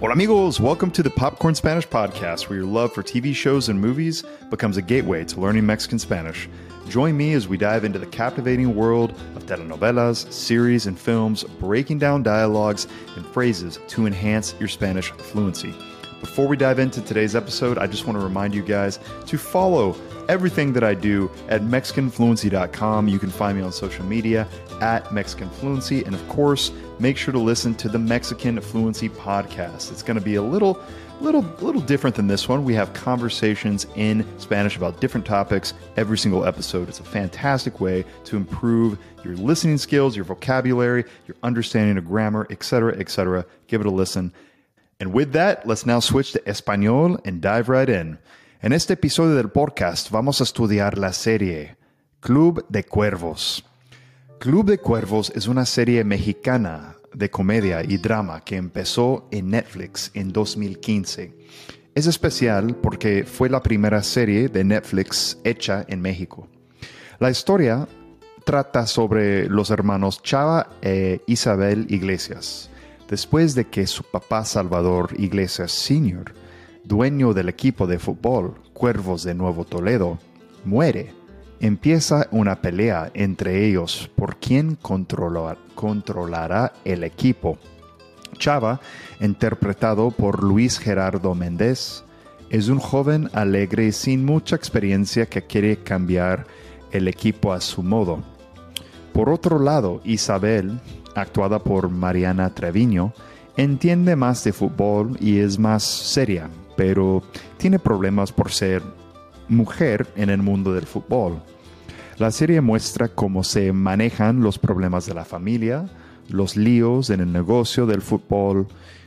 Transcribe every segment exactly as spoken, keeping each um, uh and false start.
Hola amigos, welcome to the Popcorn Spanish Podcast, where your love for T V shows and movies becomes a gateway to learning Mexican Spanish. Join me as we dive into the captivating world of telenovelas, series, and films, breaking down dialogues and phrases to enhance your Spanish fluency. Before we dive into today's episode, I just want to remind you guys to follow everything that I do at Mexican Fluency dot com. You can find me on social media at Mexican Fluency, and of course, make sure to listen to the Mexican Fluency Podcast. It's going to be a little, little, little different than this one. We have conversations in Spanish about different topics every single episode. It's a fantastic way to improve your listening skills, your vocabulary, your understanding of grammar, et cetera, et cetera. Give it a listen. And with that, let's now switch to Español and dive right in. En este episodio del podcast vamos a estudiar la serie Club de Cuervos. Club de Cuervos es una serie mexicana de comedia y drama que empezó en Netflix en dos mil quince. Es especial porque fue la primera serie de Netflix hecha en México. La historia trata sobre los hermanos Chava e Isabel Iglesias. Después de que su papá Salvador Iglesias senior, dueño del equipo de fútbol Cuervos de Nuevo Toledo, muere, empieza una pelea entre ellos por quién controla, controlará el equipo. Chava, interpretado por Luis Gerardo Méndez, es un joven alegre sin mucha experiencia que quiere cambiar el equipo a su modo. Por otro lado, Isabel, actuada por Mariana Treviño, entiende más de fútbol y es más seria, pero tiene problemas por ser mujer en el mundo del fútbol. La serie muestra cómo se manejan los problemas de la familia, los líos en el negocio del fútbol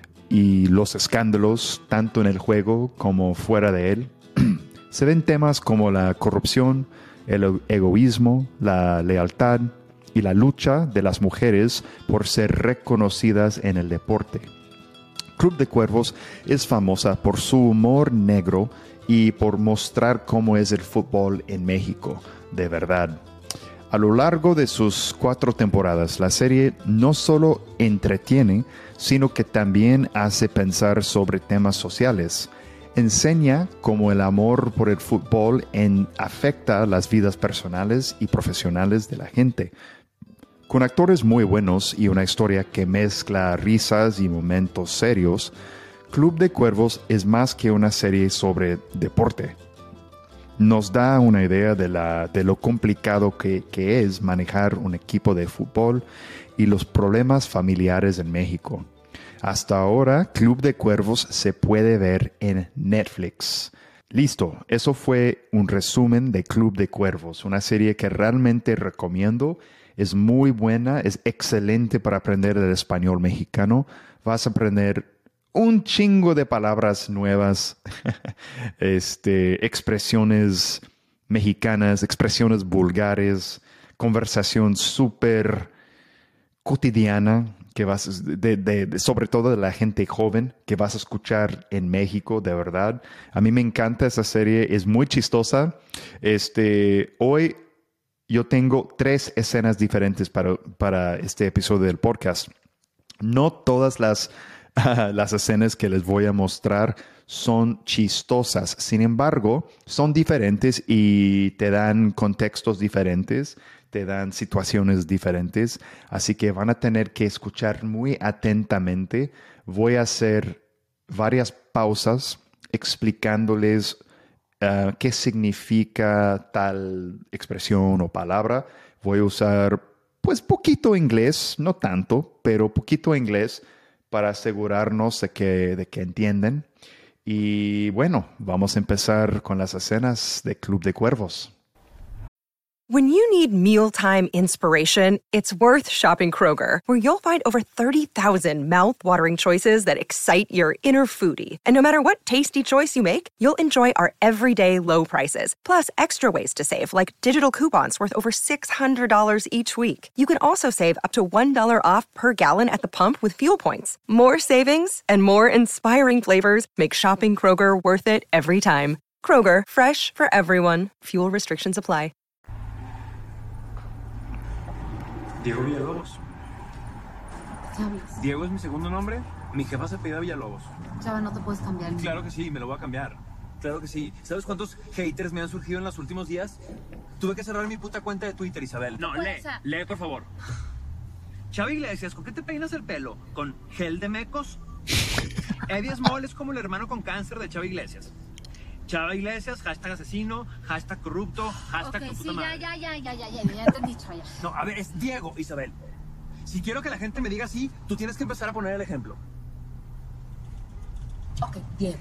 y los escándalos tanto en el juego como fuera de él. Se ven temas como la corrupción, el egoísmo, la lealtad y la lucha de las mujeres por ser reconocidas en el deporte. Club de Cuervos es famosa por su humor negro y por mostrar cómo es el fútbol en México, de verdad. A lo largo de sus cuatro temporadas, la serie no solo entretiene, sino que también hace pensar sobre temas sociales. Enseña cómo el amor por el fútbol en, afecta las vidas personales y profesionales de la gente. Con actores muy buenos y una historia que mezcla risas y momentos serios, Club de Cuervos es más que una serie sobre deporte. Nos da una idea de, la, de lo complicado que, que es manejar un equipo de fútbol y los problemas familiares en México. Hasta ahora, Club de Cuervos se puede ver en Netflix. Listo, eso fue un resumen de Club de Cuervos, una serie que realmente recomiendo. Es muy buena, es excelente para aprender el español mexicano. Vas a aprender un chingo de palabras nuevas, este, expresiones mexicanas, expresiones vulgares, conversación súper cotidiana, que vas, de, de, de, sobre todo de la gente joven que vas a escuchar en México, de verdad. A mí me encanta esa serie, es muy chistosa. Este, hoy yo tengo tres escenas diferentes para, para este episodio del podcast. No todas las, uh, las escenas que les voy a mostrar son chistosas. Sin embargo, son diferentes y te dan contextos diferentes, te dan situaciones diferentes. Así que van a tener que escuchar muy atentamente. Voy a hacer varias pausas explicándoles Uh, qué significa tal expresión o palabra. Voy a usar pues poquito inglés, no tanto, pero poquito inglés para asegurarnos de que, de que entienden. Y bueno, vamos a empezar con las escenas de Club de Cuervos. When you need mealtime inspiration, it's worth shopping Kroger, where you'll find over thirty thousand mouth-watering choices that excite your inner foodie. And no matter what tasty choice you make, you'll enjoy our everyday low prices, plus extra ways to save, like digital coupons worth over six hundred dollars each week. You can also save up to one dollar off per gallon at the pump with fuel points. More savings and more inspiring flavors make shopping Kroger worth it every time. Kroger, fresh for everyone. Fuel restrictions apply. Diego Villalobos. Diego es mi segundo nombre Mi jefa se pide a Villalobos. Chava, no te puedes cambiar. ¿No? Claro que sí, me lo voy a cambiar. Claro que sí. ¿Sabes cuántos haters me han surgido en los últimos días? Tuve que cerrar mi puta cuenta de Twitter, Isabel. No, lee, lee, por favor. Chava Iglesias, ¿con qué te peinas el pelo? ¿Con gel de mecos? Eddie Small es como el hermano con cáncer de Chava Iglesias. Chava Iglesias, hashtag asesino, hashtag corrupto, hashtag Ok, tu puta sí, madre. ya, ya, ya, ya, ya, ya, ya entendí, Chava, ya. No, a ver, es Diego, Isabel. Si quiero que la gente me diga así, tú tienes que empezar a poner el ejemplo. Ok, Diego.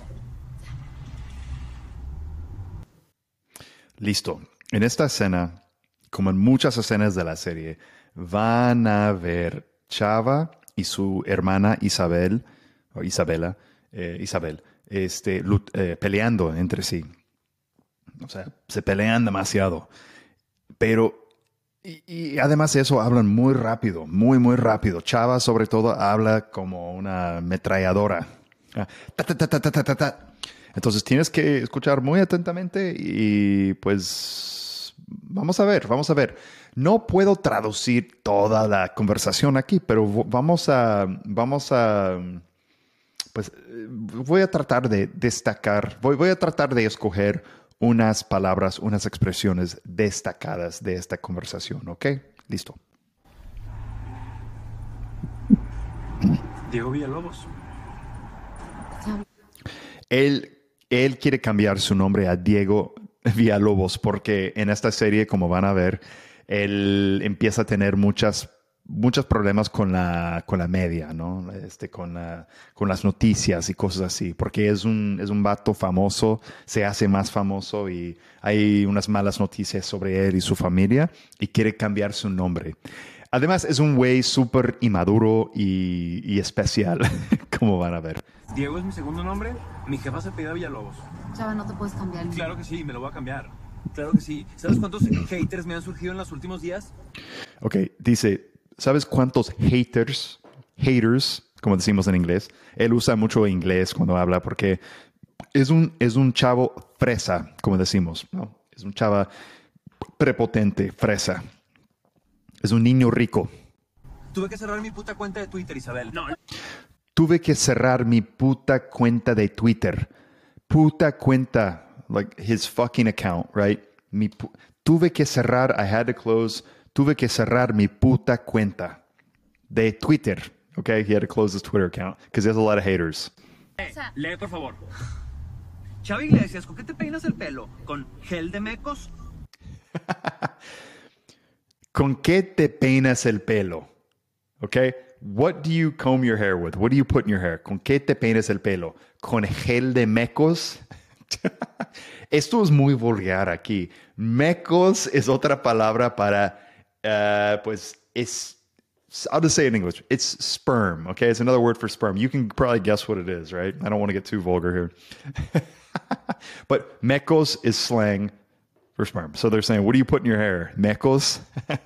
Listo. En esta escena, como en muchas escenas de la serie, van a ver Chava y su hermana Isabel, o Isabela, eh, Isabel, este, lut- eh, peleando entre sí. O sea, se pelean demasiado. Pero, y, y además de eso, hablan muy rápido, muy, muy rápido. Chava, sobre todo, habla como una ametralladora. Ah, ta, ta, ta, ta, ta, ta, ta, ta. Entonces tienes que escuchar muy atentamente y pues vamos a ver, vamos a ver. No puedo traducir toda la conversación aquí, pero vo- vamos a, vamos a, pues eh, voy a tratar de destacar, voy, voy a tratar de escoger unas palabras, unas expresiones destacadas de esta conversación, ¿ok? Listo. Diego Villalobos. Chava. Él, él quiere cambiar su nombre a Diego Villalobos porque en esta serie, como van a ver, él empieza a tener muchas, muchos problemas con la, con la media, ¿no? Este, con, la- con las noticias y cosas así, porque es un, es un vato famoso, se hace más famoso y hay unas malas noticias sobre él y su familia y quiere cambiar su nombre. Además, es un güey súper inmaduro y, y especial, como van a ver. Diego es mi segundo nombre. Mi jefa se pide a Villalobos. Chava, no te puedes cambiar. ¿No? Claro que sí, me lo voy a cambiar. Claro que sí. ¿Sabes cuántos haters me han surgido en los últimos días? Ok, dice, ¿sabes cuántos haters, haters, como decimos en inglés? Él usa mucho inglés cuando habla porque es un, es un chavo fresa, como decimos, ¿no? Es un chava prepotente, fresa. Es un niño rico. Tuve que cerrar mi puta cuenta de Twitter, Isabel. No, Tuve que cerrar mi puta cuenta de Twitter. Puta cuenta, like his fucking account, right? Mi pu- tuve que cerrar, I had to close, tuve que cerrar mi puta cuenta de Twitter. Okay, he had to close his Twitter account because he has a lot of haters. lee, por favor. Chava Iglesias, ¿con qué te peinas el pelo? ¿Con gel de mecos? ¿Con qué te peinas el pelo? Okay? What do you comb your hair with? What do you put in your hair? ¿Con qué te peinas el pelo? ¿Con gel de mecos? Esto es muy vulgar aquí. Mecos es otra palabra para, uh, pues, es, I'll just say it in English. It's sperm, okay? It's another word for sperm. You can probably guess what it is, right? I don't want to get too vulgar here. But mecos is slang for sperm. So they're saying, what do you put in your hair? Mecos?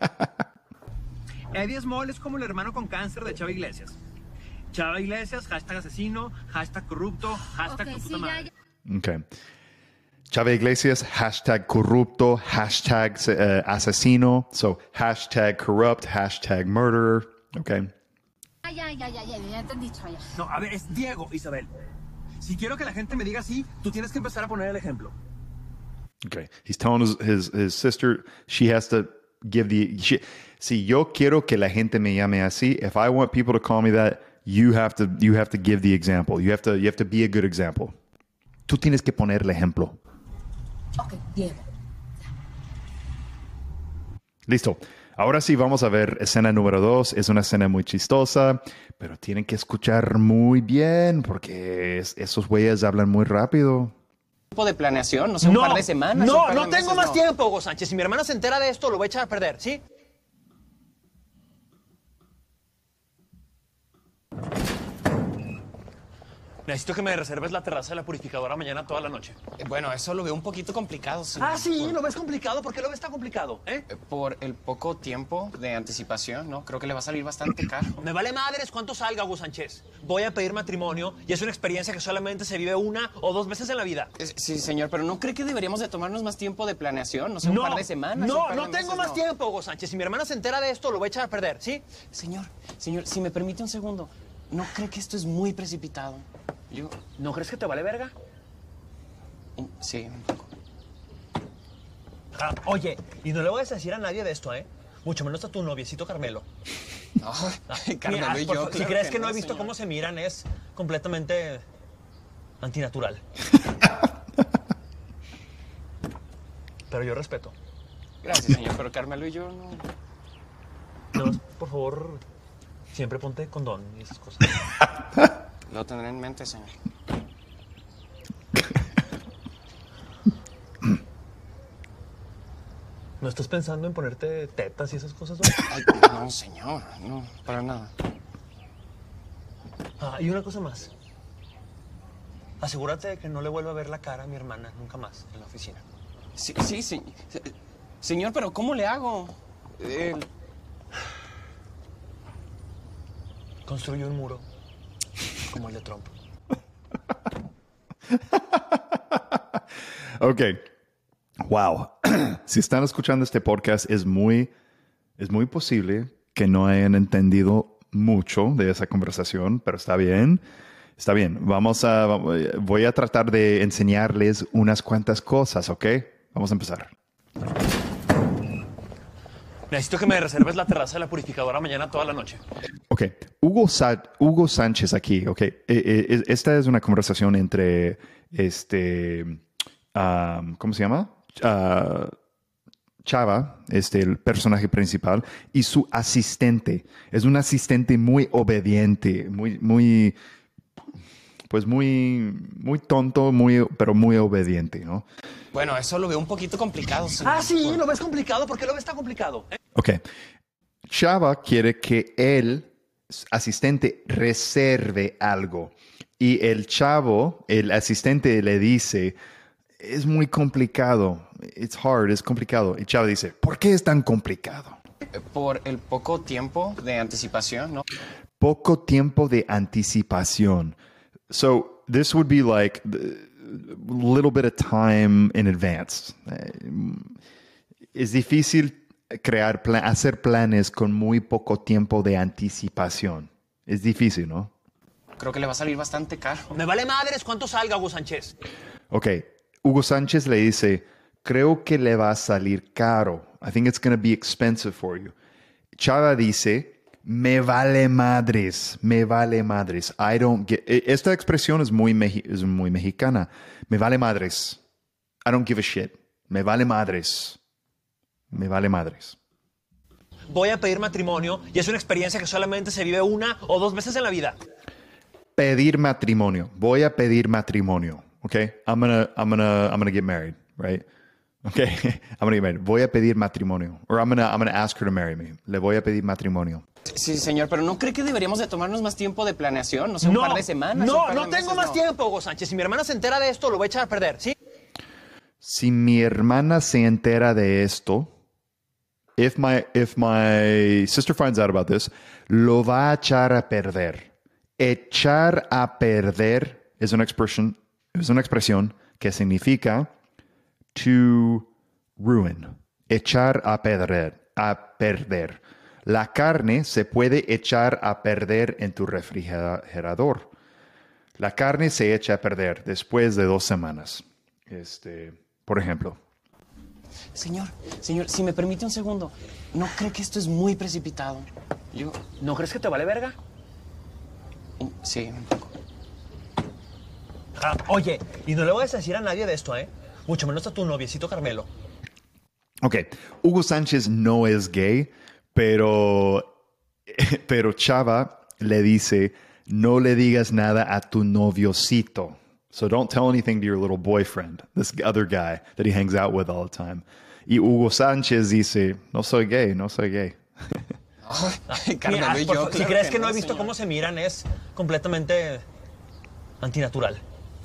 Eddie Small es como el hermano con cáncer de Chava Iglesias. Chava Iglesias, hashtag asesino, hashtag corrupto, hashtag Ok, tu sí, puta ya, madre. ya. Okay. Chava Iglesias, hashtag corrupto, hashtag uh, asesino. So hashtag corrupt, hashtag murderer. Okay. Ya, ya, ya, ya, ya, ya entendí, Chava, ya. No, a ver, es Diego, Isabel. Si quiero que la gente me diga así, tú tienes que empezar a poner el ejemplo. Okay. He's telling his, his, his sister she has to give the. She, si yo quiero que la gente me llame así, if I want people to call me that, you have to you have to give the example. You have to you have to be a good example. Tú tienes que poner el ejemplo. Ok, Diego. Listo. Ahora sí vamos a ver escena número dos. Es una escena muy chistosa, pero tienen que escuchar muy bien porque es- esos güeyes hablan muy rápido. Tiempo de planeación, no sé, un par de semanas. un No, par de no tengo meses, más no. tiempo, Hugo Sánchez. Si mi hermana se entera de esto, lo voy a echar a perder, ¿sí? Necesito que me reserves la terraza de la purificadora mañana toda la noche. Eh, Bueno, eso lo veo un poquito complicado, señor. Ah, sí, ¿lo ves complicado? ¿Por qué lo ves tan complicado, eh? Eh, Por el poco tiempo de anticipación, ¿no? Creo que le va a salir bastante caro. Me vale madres cuánto salga, Hugo Sánchez. Voy a pedir matrimonio y es una experiencia que solamente se vive una o dos veces en la vida. Eh, Sí, señor, pero ¿no cree que deberíamos de tomarnos más tiempo de planeación? No sé, un par de semanas. un no, par no de tengo meses, más no. tiempo, Hugo Sánchez. Si mi hermana se entera de esto, lo voy a echar a perder, ¿sí? Señor, señor, si me permite un segundo. ¿no cree que esto es muy precipitado? Yo... ¿No crees que te vale verga? Sí, un poco. Ah, oye, y no le voy a decir a nadie de esto, ¿eh? Mucho menos a tu noviecito Carmelo. Ay, Carmelo Mira, y por yo, fa- si claro crees que que no no, he visto señor. cómo se miran, es completamente antinatural. Pero yo respeto. Gracias, señor, pero Carmelo y yo no... No, por favor, siempre ponte condón y esas cosas. Lo tendré en mente, señor. ¿No estás pensando en ponerte tetas y esas cosas, güey? Ay, no, señor, no, para nada. Ah, y una cosa más. Asegúrate de que no le vuelva a ver la cara a mi hermana nunca más en la oficina. Sí, sí, sí. Señor, pero ¿cómo le hago? Eh, Construye un muro como el de Trump. Ok. Wow. Si están escuchando este podcast, es muy, es muy posible que no hayan entendido mucho de esa conversación, pero está bien. Está bien. Vamos a, voy a tratar de enseñarles unas cuantas cosas, ¿ok? Vamos a empezar. Necesito que me reserves la terraza de la purificadora mañana toda la noche. Ok. Hugo, Sa- Hugo Sánchez aquí, ok. Eh, eh, esta es una conversación entre, este, um, ¿cómo se llama? Uh, Chava, este, el personaje principal, y su asistente. Es un asistente muy obediente, muy, muy, pues muy, muy tonto, muy, pero muy obediente, ¿no? bueno, eso lo veo un poquito complicado, señor. Ah, sí, lo ves complicado. ¿Por qué lo ves tan complicado? ¿Eh? Ok. Chava quiere que el asistente reserve algo. Y el chavo, el asistente, le dice, es muy complicado. It's hard, es complicado. Y Chava dice, ¿por qué es tan complicado? Por el poco tiempo de anticipación, ¿no? Poco tiempo de anticipación. So this would be like a little bit of time in advance. Es difícil crear, plan, hacer planes con muy poco tiempo de anticipación. Es difícil, ¿no? Creo que le va a salir bastante caro. Me vale madres cuánto salga, Hugo Sánchez. Ok. Hugo Sánchez le dice, creo que le va a salir caro. I think it's going to be expensive for you. Chava dice, me vale madres, me vale madres. I don't get... Esta expresión es muy, meji- es muy mexicana. Me vale madres. I don't give a shit. Me vale madres. Me vale madres. Voy a pedir matrimonio y es una experiencia que solamente se vive una o dos veces en la vida. Pedir matrimonio. Voy a pedir matrimonio. Okay? I'm gonna, I'm gonna, I'm gonna get married, right? Okay? I'm gonna get married. Voy a pedir matrimonio. Or I'm gonna, I'm gonna ask her to marry me. Le voy a pedir matrimonio. Sí, señor, pero ¿no cree que deberíamos de tomarnos más tiempo de planeación? No sé, un No, par de semanas. un no, par no de tengo meses, más no. tiempo, Hugo Sánchez. Si mi hermana se entera de esto, lo voy a echar a perder, ¿sí? Si mi hermana se entera de esto, if my, if my sister finds out about this, lo va a echar a perder. Echar a perder es una expresión, es una expresión que significa to ruin. Echar a perder, a perder. La carne se puede echar a perder en tu refrigerador. La carne se echa a perder después de dos semanas. Este, por ejemplo. Señor, señor, si me permite un segundo, ¿no cree que esto es muy precipitado? Yo... ¿No crees que te vale verga? Sí, un poco. Ah, oye, y no le voy a decir a nadie de esto, ¿eh? Mucho menos a tu noviecito Carmelo. Ok, Hugo Sánchez no es gay, pero, pero Chava le dice, no le digas nada a tu noviocito. So don't tell anything to your little boyfriend, this other guy that he hangs out with all the time. Y Hugo Sánchez dice, no soy gay, no soy gay. Ay, Carmelo Mira, y por yo, fa- si claro crees que no he visto señor. cómo se miran, es completamente antinatural.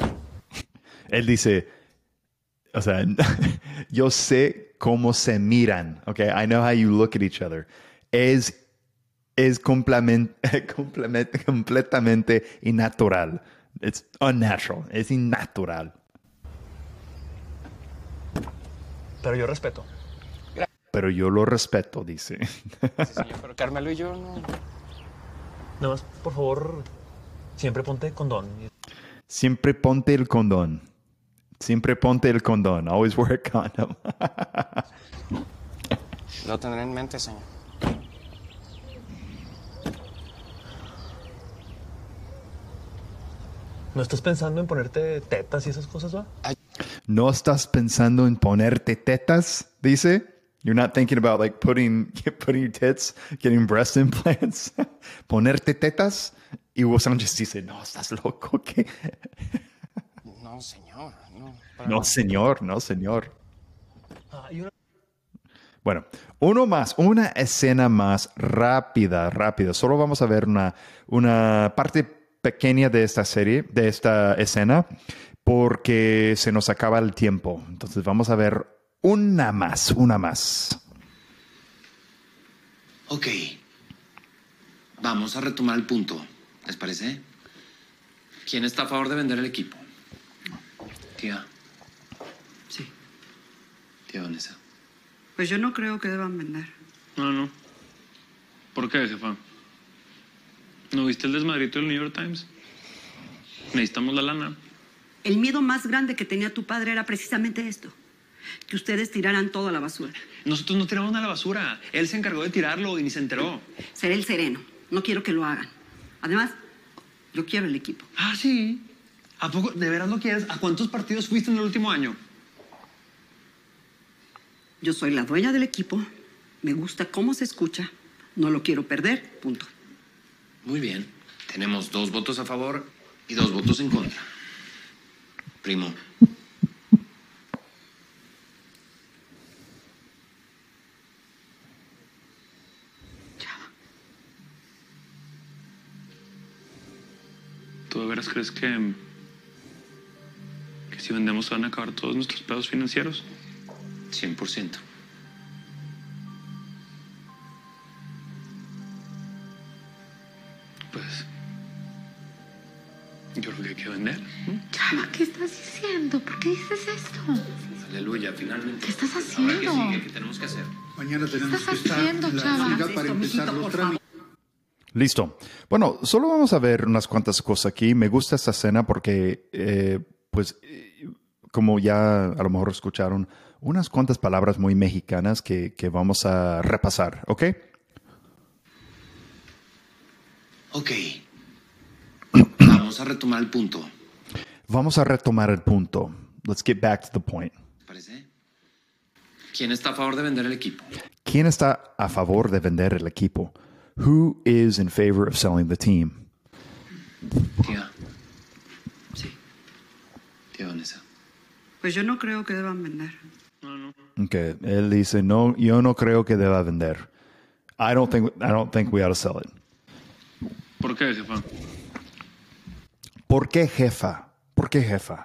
Él dice, o sea, yo sé cómo se miran, okay? I know how you look at each other. Es, es complement, complement, completamente innatural. It's unnatural. Es innatural. Pero yo respeto. Pero yo lo respeto, dice. Sí, señor, pero Carmelo y yo no... Nada más, por favor, siempre ponte condón. Siempre ponte el condón. Siempre ponte el condón. Always wear a condom. Lo tendré en mente, señor. ¿No estás pensando en ponerte tetas y esas cosas, va? ¿No estás pensando en ponerte tetas? Dice. You're not thinking about like putting putting your tits, getting breast implants, ponerte tetas. Y Hugo Sánchez dice, no, estás loco, ¿qué? No, señor. No, No, señor, no, señor. Ah, y una... Bueno, uno más, una escena más rápida, rápida. Solo vamos a ver una, una parte pequeña de esta serie, de esta escena, porque se nos acaba el tiempo. Entonces vamos a ver una más, una más. Ok. Vamos a retomar el punto. ¿Les parece? ¿Quién está a favor de vender el equipo? Tía. Sí. Tía Vanessa. Pues yo no creo que deban vender. No, no. ¿Por qué, jefa? ¿No viste el desmadrito del New York Times? Necesitamos la lana. El miedo más grande que tenía tu padre era precisamente esto. Que ustedes tiraran todo a la basura. Nosotros no tiramos nada a la basura. Él se encargó de tirarlo y ni se enteró. Seré el sereno. No quiero que lo hagan. Además, yo quiero el equipo. Ah, sí. ¿A poco de veras lo quieres? ¿A cuántos partidos fuiste en el último año? Yo soy la dueña del equipo. Me gusta cómo se escucha. No lo quiero perder. Punto. Muy bien. Tenemos dos votos a favor y dos votos en contra. Primo. ¿Tú de veras crees que, que si vendemos se van a acabar todos nuestros pedos financieros? cien por ciento. Pues yo creo que hay que vender. Chava, ¿qué estás diciendo? ¿Por qué dices esto? Aleluya, finalmente. ¿Qué estás Ahora, haciendo? ¿qué sigue? ¿Qué tenemos que hacer? Mañana ¿Qué tenemos estás que estar haciendo, en la chava? ciudad Haz para esto, empezar mijito, los por trámites. Listo. Bueno, solo vamos a ver unas cuantas cosas aquí. Me gusta esta escena porque, eh, pues, eh, como ya a lo mejor escucharon, unas cuantas palabras muy mexicanas que, que vamos a repasar, ¿ok? Ok. Vamos a retomar el punto. Vamos a retomar el punto. Let's get back to the point. ¿Parece? ¿Quién está a favor de vender el equipo? ¿Quién está a favor de vender el equipo? Who is in favor of selling the team? Tía. Sí. Tía Vanessa. Pues yo no creo que deban vender. No, no. Okay. Él dice, no, yo no creo que deba vender. I don't think, I don't think we ought to sell it. ¿Por qué, jefa? ¿Por qué jefa? ¿Por qué jefa?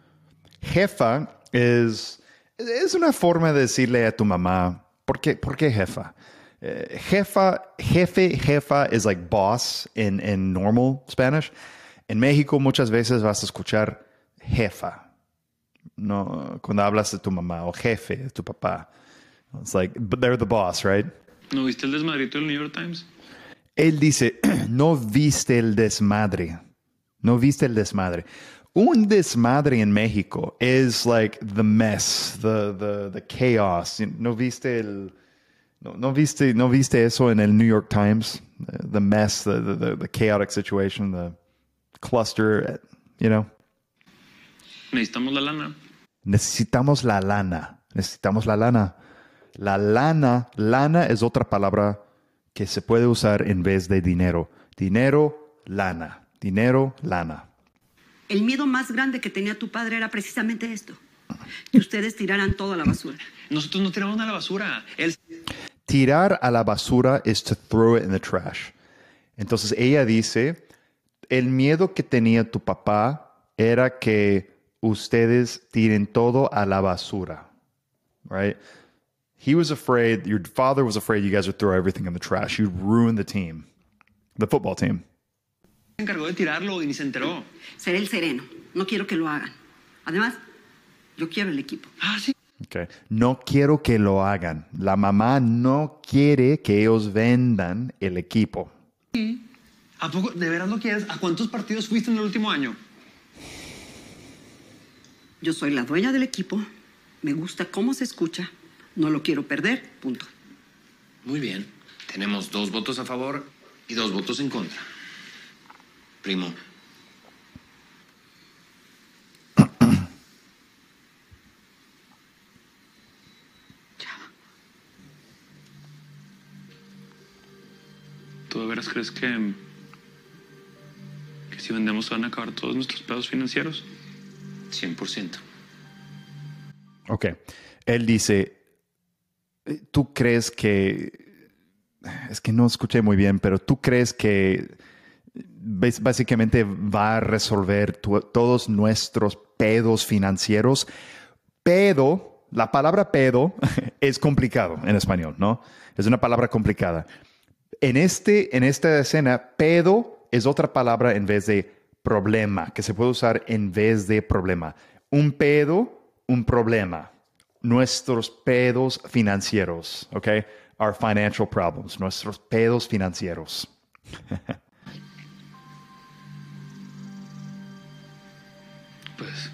Jefa es, es una forma de decirle a tu mamá, ¿por qué, por qué jefa? Uh, jefa, jefe, jefa is like boss in, in normal Spanish. En México muchas veces vas a escuchar jefa. No, cuando hablas de tu mamá o jefe, de tu papá. It's like, but they're the boss, right? ¿No viste el desmadrito del New York Times? Él dice, no viste el desmadre. No viste el desmadre. Un desmadre en México is like the mess, the, the, the chaos. No viste el... No, no viste, no viste eso en el New York Times, the, the mess, the, the, the chaotic situation, the cluster, you know. Necesitamos la lana. Necesitamos la lana. Necesitamos la lana. La lana, lana es otra palabra que se puede usar en vez de dinero. Dinero, lana. Dinero, lana. El miedo más grande que tenía tu padre era precisamente esto. Que ustedes tiraran todo a la basura. Nosotros no tiramos nada a la basura. Él... Tirar a la basura is to throw it in the trash. Entonces ella dice, el miedo que tenía tu papá era que ustedes tiren todo a la basura. Right? He was afraid, your father was afraid you guys would throw everything in the trash. You'd ruin the team, the football team. Se encargó de tirarlo y ni se enteró. Seré el sereno. No quiero que lo hagan. Además, yo quiero el equipo. Ah, sí. Okay. No quiero que lo hagan. La mamá no quiere que ellos vendan el equipo. Sí. ¿A poco de veras lo quieres? ¿A cuántos partidos fuiste en el último año? Yo soy la dueña del equipo. Me gusta cómo se escucha. No lo quiero perder. Punto. Muy bien. Tenemos dos votos a favor y dos votos en contra. Primo. ¿Tú de veras crees que, que si vendemos se van a acabar todos nuestros pedos financieros? cien por ciento. Ok. Él dice, ¿tú crees que... Es que no escuché muy bien, pero ¿tú crees que básicamente va a resolver tu, todos nuestros pedos financieros? Pedo, la palabra pedo es complicado en español, ¿no? Es una palabra complicada. En, este, en esta escena, pedo es otra palabra en vez de problema, que se puede usar en vez de problema. Un pedo, un problema. Nuestros pedos financieros, ¿ok? Our financial problems, nuestros pedos financieros. Pues,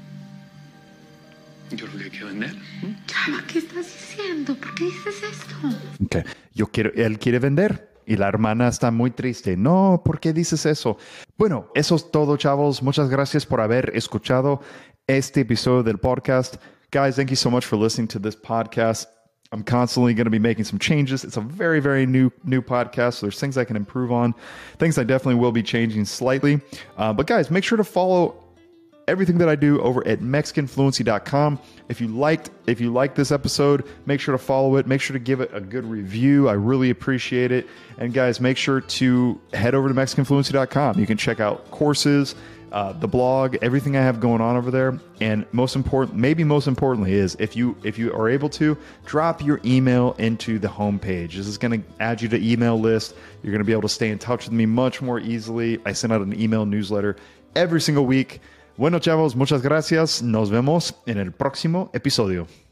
yo creo que hay que vender. Chava, ¿qué estás diciendo? ¿Por qué dices esto? Okay. Yo quiero, él quiere vender y la hermana está muy triste. No, ¿por qué dices eso? Bueno, eso es todo, chavos. Muchas gracias por haber escuchado este episodio del podcast. Guys, thank you so much for listening to this podcast. I'm constantly going to be making some changes. It's a very, very new new podcast. So there's things I can improve on. Things I definitely will be changing slightly. Uh, but guys, make sure to follow everything that I do over at Mexican Fluency dot com. If you liked, if you liked this episode, make sure to follow it. Make sure to give it a good review. I really appreciate it. And guys, make sure to head over to Mexican Fluency dot com. You can check out courses, uh, the blog, everything I have going on over there. And most important, maybe most importantly, is if you if you are able to, drop your email into the homepage. This is going to add you to email list. You're going to be able to stay in touch with me much more easily. I send out an email newsletter every single week. Bueno, chavos, muchas gracias. Nos vemos en el próximo episodio.